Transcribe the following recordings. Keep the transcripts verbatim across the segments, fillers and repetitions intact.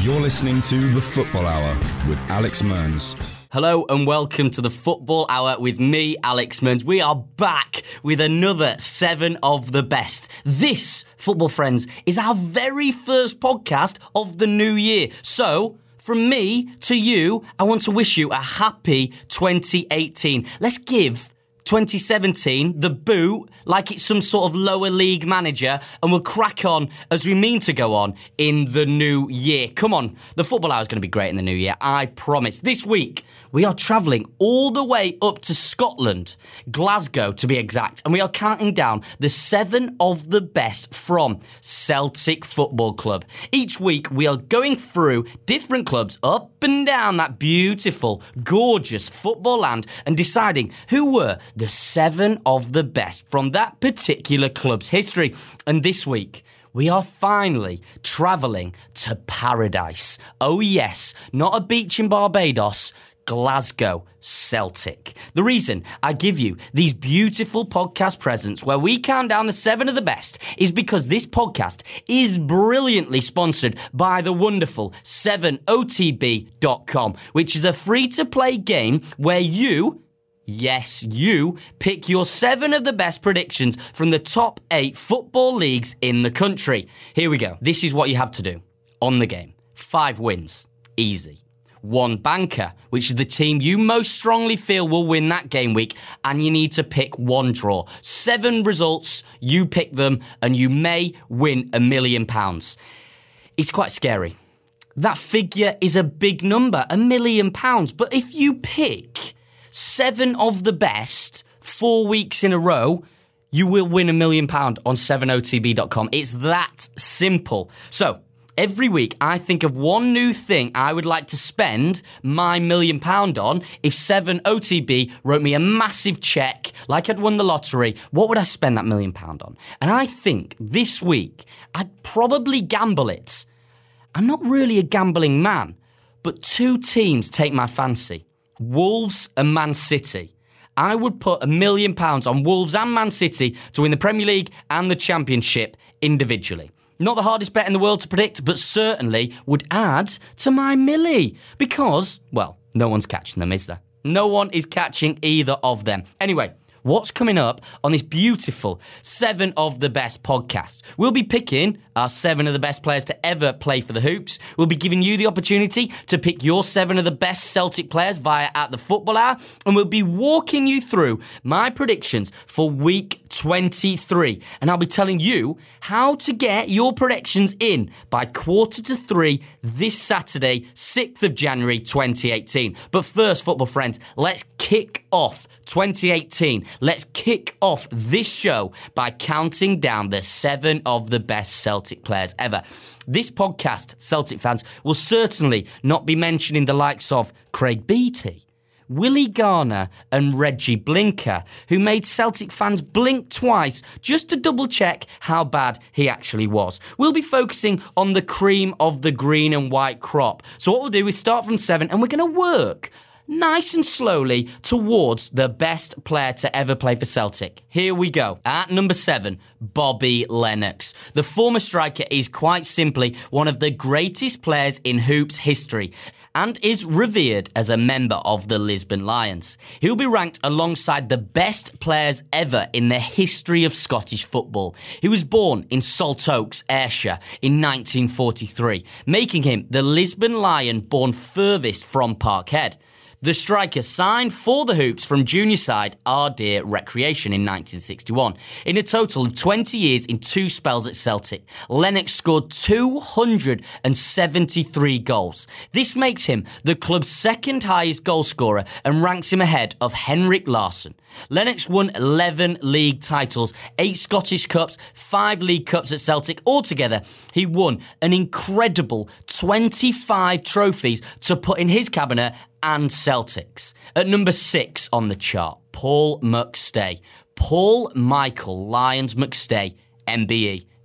You're listening to The Football Hour with Alex Mearns. Hello and welcome to The Football Hour with me, Alex Mearns. We are back with another seven of the best. This, football friends, is our very first podcast of the new year. So, from me to you, I want to wish you a happy twenty eighteen. Let's give twenty seventeen the boot like it's some sort of lower league manager, and we'll crack on as we mean to go on in the new year. Come on, the Football Hour is going to be great in the new year, I promise. This week, we are travelling all the way up to Scotland, Glasgow to be exact, and we are counting down the seven of the best from Celtic Football Club. Each week, we are going through different clubs up and down that beautiful, gorgeous football land and deciding who were the seven of the best from that particular club's history. And this week, we are finally travelling to paradise. Oh yes, not a beach in Barbados, Glasgow Celtic. The reason I give you these beautiful podcast presents where we count down the seven of the best is because this podcast is brilliantly sponsored by the wonderful seven O T B dot com, which is a free-to-play game where you... Yes, you pick your seven of the best predictions from the top eight football leagues in the country. Here we go. This is what you have to do on the game. Five wins. Easy. One banker, which is the team you most strongly feel will win that game week, and you need to pick one draw. Seven results, you pick them, and you may win a million pounds. It's quite scary. That figure is a big number, a million pounds, but if you pick seven of the best, four weeks in a row, you will win a million pound on seven O T B dot com. It's that simple. So, every week I think of one new thing I would like to spend my million pound on. If seven O T B wrote me a massive check, like I'd won the lottery, what would I spend that million pound on? And I think this week, I'd probably gamble it. I'm not really a gambling man, but two teams take my fancy. Wolves and Man City. I would put a million pounds on Wolves and Man City to win the Premier League and the Championship individually. Not the hardest bet in the world to predict, but certainly would add to my millie. Because, well, no one's catching them, is there? No one is catching either of them. Anyway, what's coming up on this beautiful seven of the best podcast? We'll be picking our seven of the best players to ever play for the Hoops. We'll be giving you the opportunity to pick your seven of the best Celtic players via At The Football Hour. And we'll be walking you through my predictions for week twenty-three. And I'll be telling you how to get your predictions in by quarter to three this Saturday, sixth of January twenty eighteen. But first, football friends, let's kick off twenty eighteen. Let's kick off this show by counting down the seven of the best Celtic players ever. This podcast, Celtic fans, will certainly not be mentioning the likes of Craig Beattie, Willie Garner and Reggie Blinker, who made Celtic fans blink twice just to double check how bad he actually was. We'll be focusing on the cream of the green and white crop. So what we'll do is start from seven and we're going to work nice and slowly towards the best player to ever play for Celtic. Here we go. At number seven, Bobby Lennox. The former striker is quite simply one of the greatest players in Hoops history and is revered as a member of the Lisbon Lions. He'll be ranked alongside the best players ever in the history of Scottish football. He was born in Saltoaks, Ayrshire in nineteen forty-three, making him the Lisbon Lion born furthest from Parkhead. The striker signed for the Hoops from junior side Ardere Recreation in nineteen sixty-one. In a total of twenty years in two spells at Celtic, Lennox scored two hundred seventy-three goals. This makes him the club's second highest goal scorer and ranks him ahead of Henrik Larsson. Lennox won eleven league titles, eight Scottish Cups, five League Cups at Celtic. Altogether, he won an incredible twenty-five trophies to put in his cabinet and Celtic's. At number six on the chart, Paul McStay. Paul Michael Lyons McStay, M B E.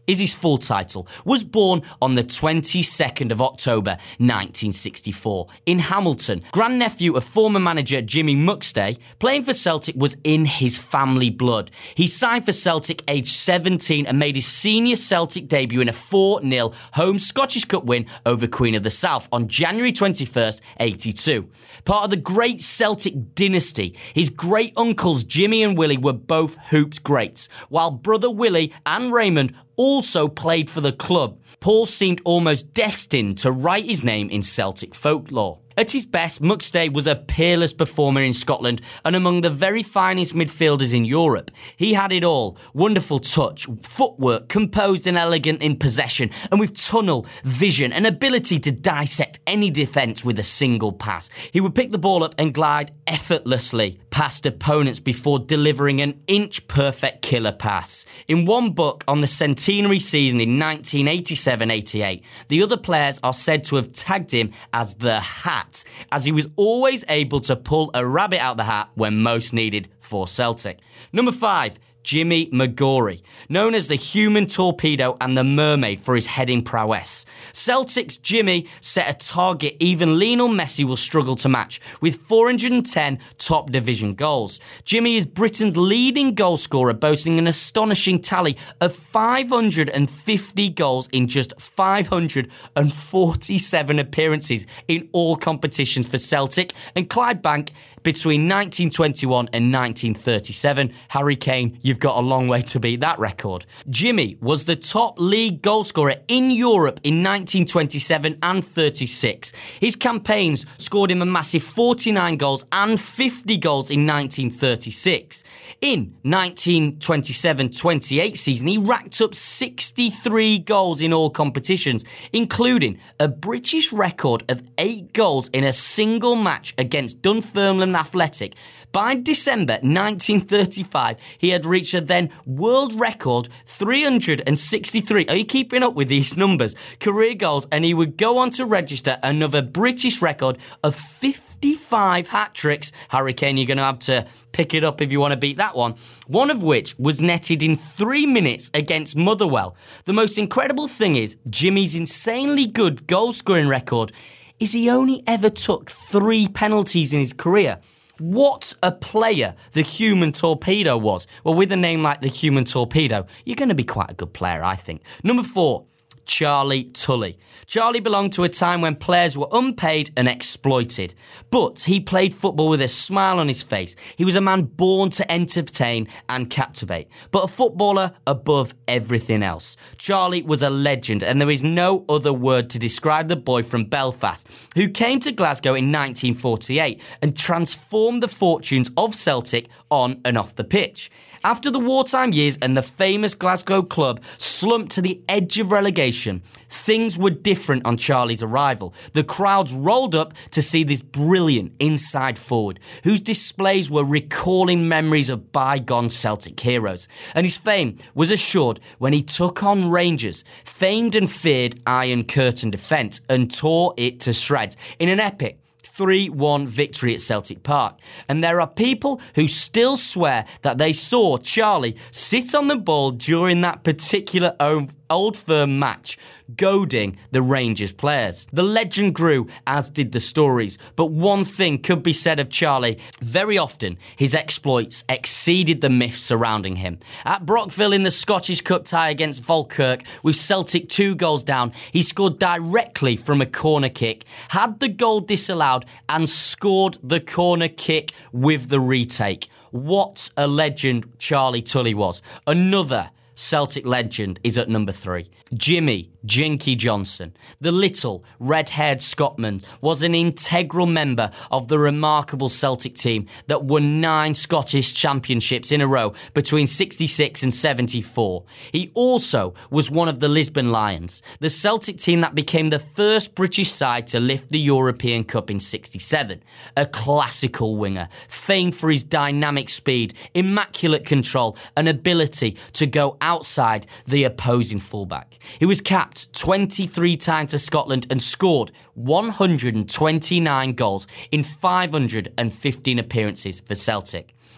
is his full title, was born on the twenty-second of October nineteen sixty-four in Hamilton. Grandnephew of former manager Jimmy Muckstay, playing for Celtic was in his family blood. He signed for Celtic aged seventeen and made his senior Celtic debut in a four nil home Scottish Cup win over Queen of the South on January twenty-first, eighty-two. Part of the great Celtic dynasty, his great-uncles Jimmy and Willie were both hoops greats, while brother Willie and Raymond also played for the club. Paul seemed almost destined to write his name in Celtic folklore. At his best, Muckstay was a peerless performer in Scotland and among the very finest midfielders in Europe. He had it all: wonderful touch, footwork, composed and elegant in possession, and with tunnel, vision and ability to dissect any defence with a single pass. He would pick the ball up and glide effortlessly past opponents before delivering an inch-perfect killer pass. In one book on the centenary season in nineteen eighty-seven eighty-eight, the other players are said to have tagged him as the Hat, as he was always able to pull a rabbit out the hat when most needed for Celtic. Number five, Jimmy McGorry, known as the Human Torpedo and the Mermaid for his heading prowess. Celtic's Jimmy set a target even Lionel Messi will struggle to match, with four hundred ten top division goals. Jimmy is Britain's leading goal scorer, boasting an astonishing tally of five hundred fifty goals in just five hundred forty-seven appearances in all competitions for Celtic and Clydebank between nineteen twenty-one and nineteen thirty-seven. Harry Kane, you've got a long way to beat that record. Jimmy was the top league goalscorer in Europe in nineteen twenty-seven and thirty-six. His campaigns scored him a massive forty-nine goals and fifty goals in nineteen thirty-six. In nineteen twenty-seven twenty-eight season, he racked up sixty-three goals in all competitions, including a British record of eight goals in a single match against Dunfermline Athletic. By December nineteen thirty-five, he had reached a then world record three hundred sixty-three, are you keeping up with these numbers, career goals, and he would go on to register another British record of fifty-five hat-tricks. Harry Kane, you're going to have to pick it up if you want to beat that one. One of which was netted in three minutes against Motherwell. The most incredible thing is, Jimmy's insanely good goal-scoring record is he only ever took three penalties in his career. What a player the Human Torpedo was. Well, with a name like the Human Torpedo, you're going to be quite a good player, I think. Number four, Charlie Tully. Charlie belonged to a time when players were unpaid and exploited, but he played football with a smile on his face. He was a man born to entertain and captivate, but a footballer above everything else. Charlie was a legend, and there is no other word to describe the boy from Belfast who came to Glasgow in nineteen forty-eight and transformed the fortunes of Celtic on and off the pitch. After the wartime years and the famous Glasgow club slumped to the edge of relegation, things were different on Charlie's arrival. The crowds rolled up to see this brilliant inside forward, whose displays were recalling memories of bygone Celtic heroes. And his fame was assured when he took on Rangers' famed and feared Iron Curtain defence and tore it to shreds in an epic three one victory at Celtic Park. And there are people who still swear that they saw Charlie sit on the ball during that particular Old Firm match, goading the Rangers players. The legend grew, as did the stories, but one thing could be said of Charlie: very often his exploits exceeded the myths surrounding him. At Brockville in the Scottish Cup tie against Falkirk, with Celtic two goals down, he scored directly from a corner kick, had the goal disallowed and scored the corner kick with the retake. What a legend Charlie Tully was. Another Celtic legend is at number three. Jimmy Jinky Johnson, the little red-haired Scotsman, was an integral member of the remarkable Celtic team that won nine Scottish championships in a row between sixty-six and seventy-four. He also was one of the Lisbon Lions, the Celtic team that became the first British side to lift the European Cup in sixty-seven. A classical winger, famed for his dynamic speed, immaculate control and ability to go outside the opposing fullback. He was capped twenty-three times for Scotland and scored one hundred twenty-nine goals in five hundred fifteen appearances for Celtic.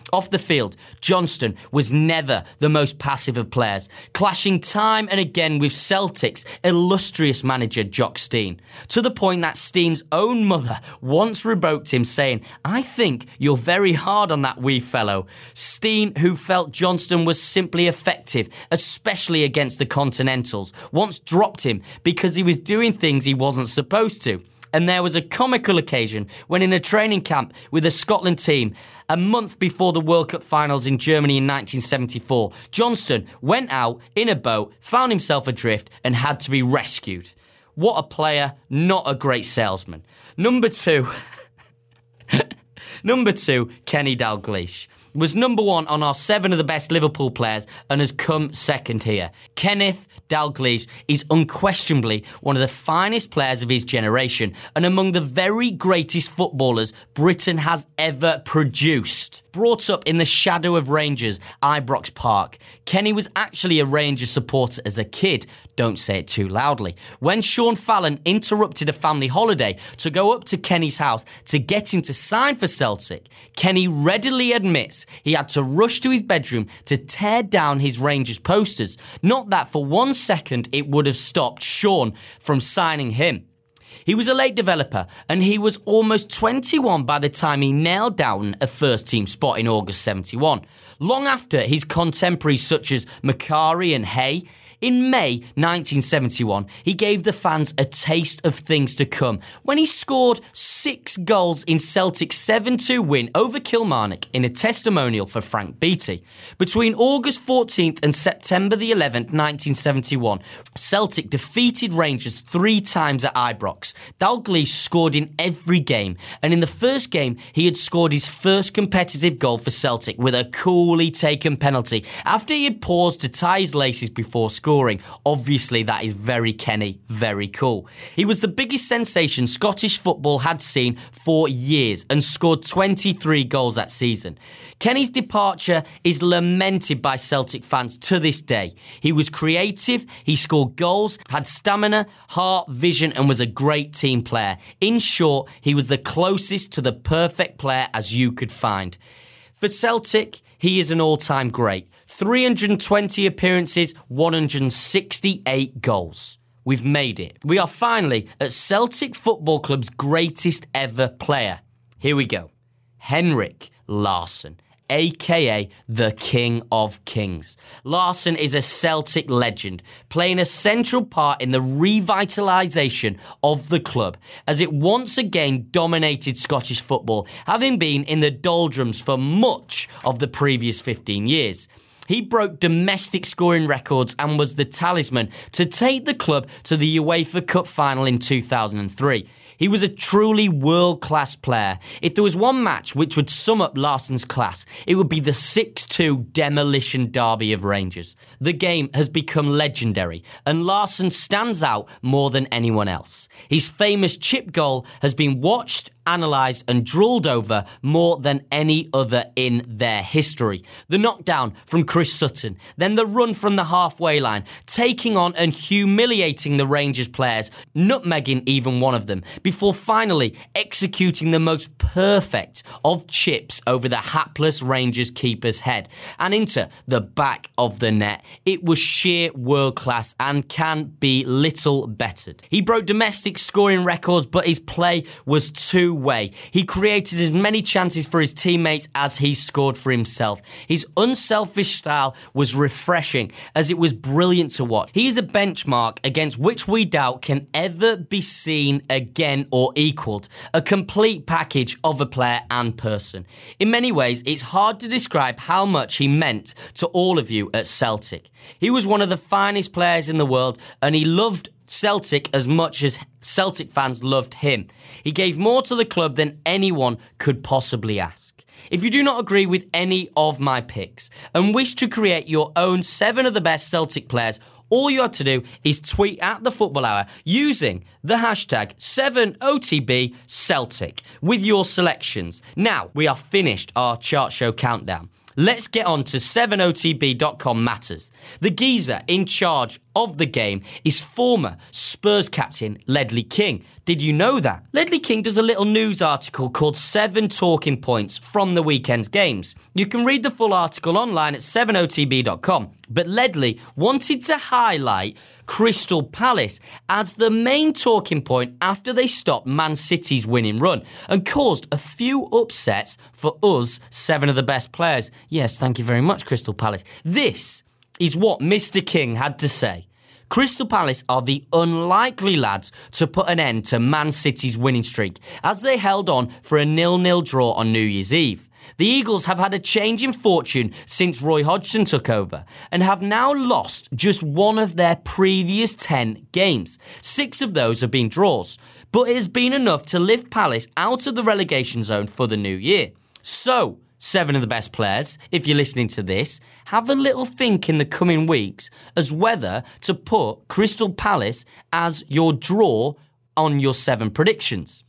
Off the field, Johnston was never the most passive of players, clashing time and again with Celtic's illustrious manager Jock Stein, to the point that Stein's own mother once rebuked him, saying, "I think you're very hard on that wee fellow." Stein, who felt Johnston was simply effective, especially against the Continentals, once dropped him because he was doing things he wasn't supposed to. And there was a comical occasion when in a training camp with the Scotland team a month before the World Cup finals in Germany in nineteen seventy-four, Johnston went out in a boat, found himself adrift and had to be rescued. What a player, not a great salesman. Number two, number two, Kenny Dalglish was number one on our seven of the best Liverpool players and has come second here. Kenneth Dalglish is unquestionably one of the finest players of his generation and among the very greatest footballers Britain has ever produced. Brought up in the shadow of Rangers, Ibrox Park, Kenny was actually a Rangers supporter as a kid. Don't say it too loudly. When Sean Fallon interrupted a family holiday to go up to Kenny's house to get him to sign for Celtic, Kenny readily admits he had to rush to his bedroom to tear down his Rangers posters. Not that for one second it would have stopped Sean from signing him. He was a late developer and he was almost twenty-one by the time he nailed down a first-team spot in August seventy-one. Long after his contemporaries such as Macari and Hay, in May nineteen seventy-one, he gave the fans a taste of things to come when he scored six goals in Celtic's seven two win over Kilmarnock in a testimonial for Frank Beattie. Between August fourteenth and September the eleventh, nineteen seventy-one, Celtic defeated Rangers three times at Ibrox. Dalglish scored in every game, and in the first game, he had scored his first competitive goal for Celtic with a coolly taken penalty after he had paused to tie his laces before scoring. Obviously, that is very Kenny, very cool. He was the biggest sensation Scottish football had seen for years and scored twenty-three goals that season. Kenny's departure is lamented by Celtic fans to this day. He was creative, he scored goals, had stamina, heart, vision, and was a great team player. In short, he was the closest to the perfect player as you could find. For Celtic, he is an all-time great. three hundred twenty appearances, one hundred sixty-eight goals. We've made it. We are finally at Celtic Football Club's greatest ever player. Here we go. Henrik Larsson, a k a the King of Kings. Larsson is a Celtic legend, playing a central part in the revitalisation of the club, as it once again dominated Scottish football, having been in the doldrums for much of the previous fifteen years. He broke domestic scoring records and was the talisman to take the club to the UEFA Cup final in two thousand three. He was a truly world-class player. If there was one match which would sum up Larsson's class, it would be the six two demolition derby of Rangers. The game has become legendary, and Larsson stands out more than anyone else. His famous chip goal has been watched, analysed and drooled over more than any other in their history. The knockdown from Chris Sutton, then the run from the halfway line, taking on and humiliating the Rangers players, nutmegging even one of them, before finally executing the most perfect of chips over the hapless Rangers keeper's head and into the back of the net. It was sheer world class and can be little bettered. He broke domestic scoring records, but his play was too way. He created as many chances for his teammates as he scored for himself. His unselfish style was refreshing, as it was brilliant to watch. He is a benchmark against which we doubt can ever be seen again or equalled. A complete package of a player and person. In many ways, it's hard to describe how much he meant to all of you at Celtic. He was one of the finest players in the world, and he loved Celtic as much as Celtic fans loved him. He gave more to the club than anyone could possibly ask. If you do not agree with any of my picks and wish to create your own seven of the best Celtic players, all you have to do is tweet at the Football Hour using the hashtag seven O T B Celtic with your selections. Now, we are finished our chart show countdown. let's get on to seven O T B dot com matters. The geezer in charge of the game is former Spurs captain Ledley King. Did you know that? Ledley King does a little news article called Seven Talking Points from the weekend's games. You can read the full article online at seven O T B dot com. But Ledley wanted to highlight Crystal Palace as the main talking point after they stopped Man City's winning run and caused a few upsets for us, seven of the best players. Yes, thank you very much, Crystal Palace. This is what Mister King had to say. Crystal Palace are the unlikely lads to put an end to Man City's winning streak as they held on for a nil-nil draw on New Year's Eve. The Eagles have had a change in fortune since Roy Hodgson took over and have now lost just one of their previous ten games. Six of those have been draws, but it has been enough to lift Palace out of the relegation zone for the new year. So, seven of the best players, if you're listening to this, have a little think in the coming weeks as whether to put Crystal Palace as your draw on your seven predictions.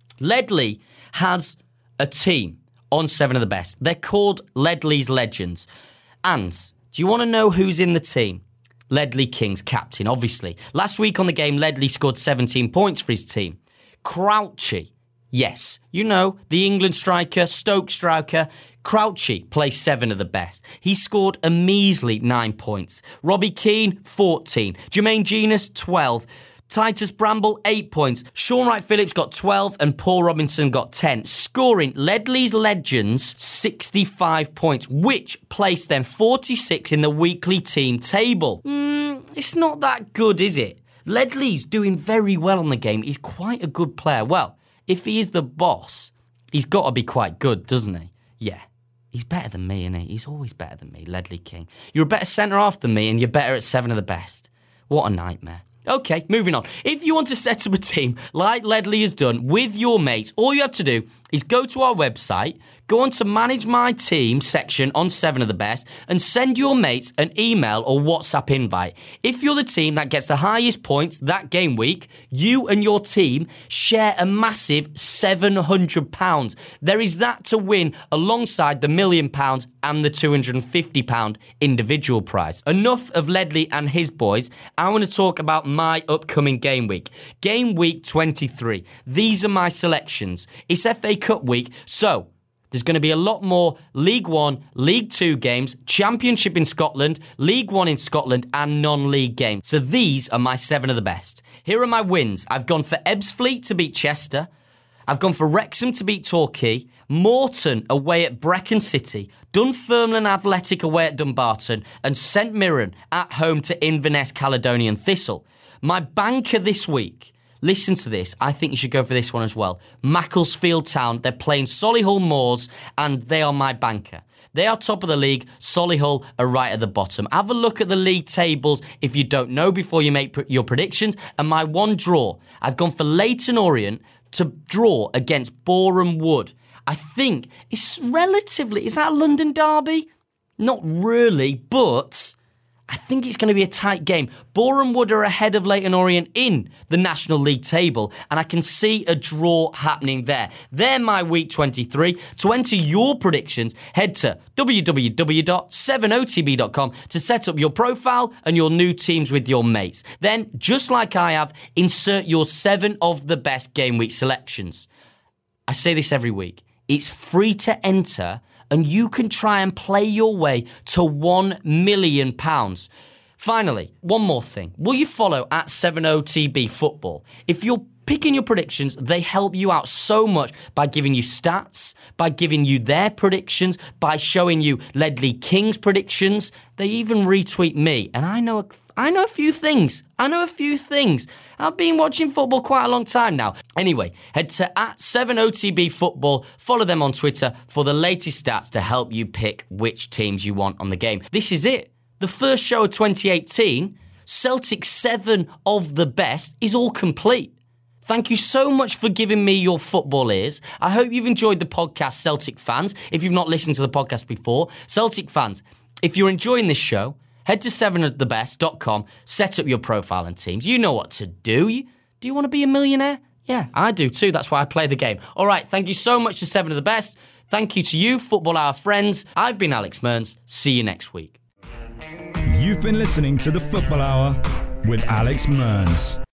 Ledley has a team on seven of the best. They're called Ledley's Legends. And do you want to know who's in the team? Ledley King's captain, obviously. Last week on the game, Ledley scored seventeen points for his team. Crouchy, yes, you know, the England striker, Stoke striker. Crouchy plays seven of the best. He scored a measly nine points. Robbie Keane, fourteen. Jermaine Genius, twelve. Titus Bramble, eight points. Sean Wright-Phillips got twelve and Paul Robinson got ten, scoring Ledley's Legends sixty-five points, which placed them forty-six in the weekly team table. Mm, it's not that good, is it? Ledley's doing very well on the game. He's quite a good player. Well, if he is the boss, he's got to be quite good, doesn't he? Yeah. He's better than me, isn't he? He's always better than me, Ledley King. You're a better centre-half than me and you're better at seven of the best. What a nightmare. Okay, moving on. If you want to set up a team like Ledley has done with your mates, all you have to do is go to our website, go on to Manage My Team section on seven of the best, and send your mates an email or WhatsApp invite. If you're the team that gets the highest points that game week, you and your team share a massive seven hundred pounds. There is that to win alongside the million pounds and the two hundred fifty pounds individual prize. Enough of Ledley and his boys. I want to talk about my upcoming game week. Game week twenty-three. These are my selections. It's F A Cup week, so there's going to be a lot more League One, League Two games, Championship in Scotland, League One in Scotland, and non-league games. So these are my seven of the best. Here are my wins. I've gone for Ebbsfleet to beat Chester. I've gone for Wrexham to beat Torquay, Morton away at Brecon City, Dunfermline Athletic away at Dumbarton, and St Mirren at home to Inverness Caledonian Thistle. My banker this week, listen to this, I think you should go for this one as well. Macclesfield Town, they're playing Solihull Moors, and they are my banker. They are top of the league, Solihull are right at the bottom. Have a look at the league tables if you don't know before you make pr- your predictions. And my one draw, I've gone for Leyton Orient to draw against Boreham Wood. I think it's relatively, is that a London derby? Not really, but I think it's going to be a tight game. Boreham Wood are ahead of Leyton Orient in the National League table, and I can see a draw happening there. They're my week twenty-three. To enter your predictions, head to w w w dot seven o t b dot com to set up your profile and your new teams with your mates. Then, just like I have, insert your seven of the best game week selections. I say this every week. It's free to enter, and you can try and play your way to one million pounds. Finally, one more thing. Will you follow at seven O T B Football? If you're picking your predictions, they help you out so much by giving you stats, by giving you their predictions, by showing you Ledley King's predictions. They even retweet me, and I know a, I know a few things. I know a few things. I've been watching football quite a long time now. Anyway, head to at seven O T B Football, follow them on Twitter for the latest stats to help you pick which teams you want on the game. This is it. The first show of twenty eighteen, Celtic's seven of the best, is all complete. Thank you so much for giving me your football ears. I hope you've enjoyed the podcast, Celtic fans. If you've not listened to the podcast before, Celtic fans, if you're enjoying this show, head to seven of the best dot com, set up your profile and teams. You know what to do. You, do you want to be a millionaire? Yeah, I do too. That's why I play the game. All right, thank you so much to seven of the best. Thank you to you, Football Hour friends. I've been Alex Mearns. See you next week. You've been listening to the Football Hour with Alex Mearns.